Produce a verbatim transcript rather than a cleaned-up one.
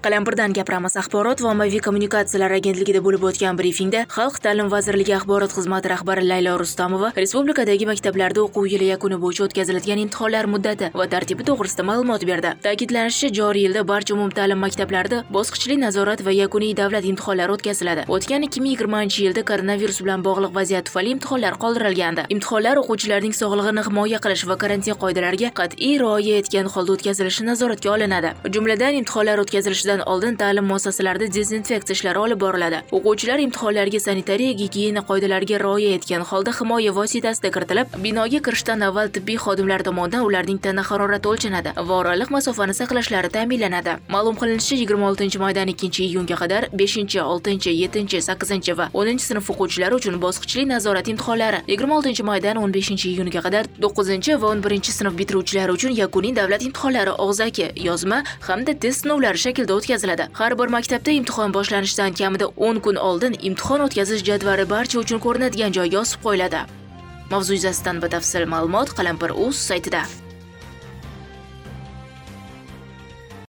Qalampirdan gapiramiz. Axborot va ommaviy kommunikatsiyalar agentligida bo'lib o'tgan brifingda Xalq ta'lim vazirligi axborot xizmati rahbari Laylo Rustamova respublikadagi maktablarda o'quv yili yakuni bo'yicha o'tkaziladigan imtihonlar muddati va tartibi to'g'risida ma'lumot berdi. Ta'kidlanishicha, joriy yilda barcha umumta'lim maktablarida bosqichli nazorat va yakuniy davlat imtihonlari o'tkaziladi. O'tgan ikki ming yigirmanchi yilda koronavirus bilan bog'liq vaziyat tufayli imtihonlar qoldirilgandi. Imtihonlar o'quvchilarning sog'lig'ini himoya qilish va karantin qoidalariga qat'iy rioya etgan holda o'tkazilishi nazoratga olinadi. Jumladan, imtihonlar o'tkazilishidan oldin ta'lim muassasalarida dezinfeksiya ishlari olib boriladi. O'quvchilar imtihonlarga sanitariya gigiyena qoidalariga rioya etgan holda himoya vositasida kiritilib, binoga kirishdan avval tibbiy xodimlar tomonidan ularning tana harorati o'lchanadi va oraliq masofani saqlashlari ta'minlanadi. Ma'lum qilinishicha, yigirma oltinchi maydan ikkinchi iyunga qadar beshinchi, oltinchi, yettinchi, sakkizinchi va o'ninchi sinf o'quvchilari uchun bosqichli nazorat imtihonlari, yigirma oltinchi maydan o'n beshinchi iyuniga qadar to'qqizinchi va o'n birinchi sinf bitiruvchilari uchun yakuniy davlat imtihonlari og'zaki, yozma hamda test sinovlari shaklida o'tkaziladi. Har bir maktabda imtihon boshlanishidan kamida o'n kun oldin imtihon o'tkazish jadvali barcha uchun ko'rinadigan joyga osib qo'yiladi. Mavzu yuzasidan batafsil ma'lumot Qalampir.uz saytida.